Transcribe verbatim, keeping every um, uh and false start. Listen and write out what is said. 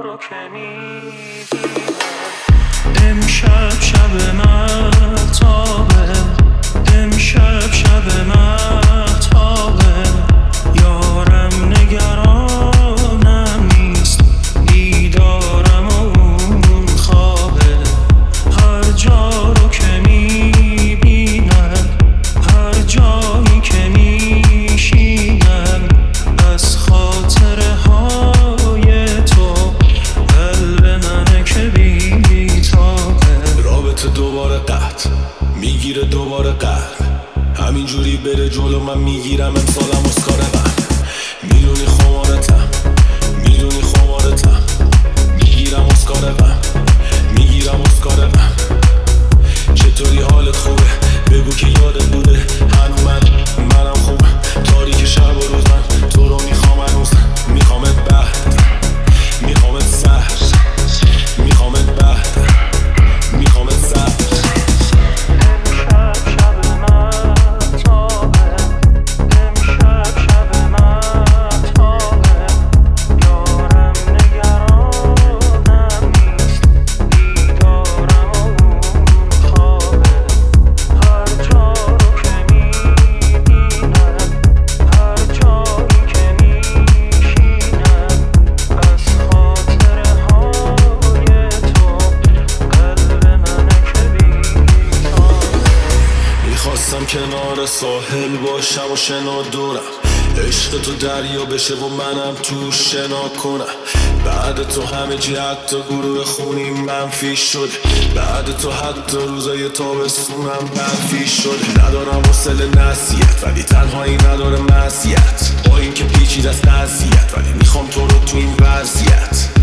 رو که میبینم. امشب شب مهتابه، امشب شب مهتابه، یارم نگرانم نیست، دیدارم و اون خوابه. هر جا رو که میبینم، هر جایی که میشینم، از خاطره های تو قلب منه که بیتابه. رابطه دوباره قطع میگیره دوباره قلب، همینجوری بره جلو من میگیرم امسالم اسکار من. میدونی خمارتم، میدونی خمارتم، میگیرم اسکار من، میگیرم اسکار من. چطوری حالت خوبه؟ بگو که یادت بوده هنو من منم خوبم. تاریک شب و روز من تو رو میخوام هنوز، میخوامت بعد، میخوامت سهر، میخوامت بعد، میخوامت سهر. خواستم کنار ساحل باشم و شنا دورم، عشق تو دریا بشه و منم تو شنا کنم. بعد تو همه جی حتی گروه خونی منفی شد، بعد تو حتی روزای تابستونم منفی شد. ندارم حوصله نصیحت ولی تنهایی نداره مزیت، با این که پیچیده است قضیت ولی میخوام تو رو تو این وضعیت.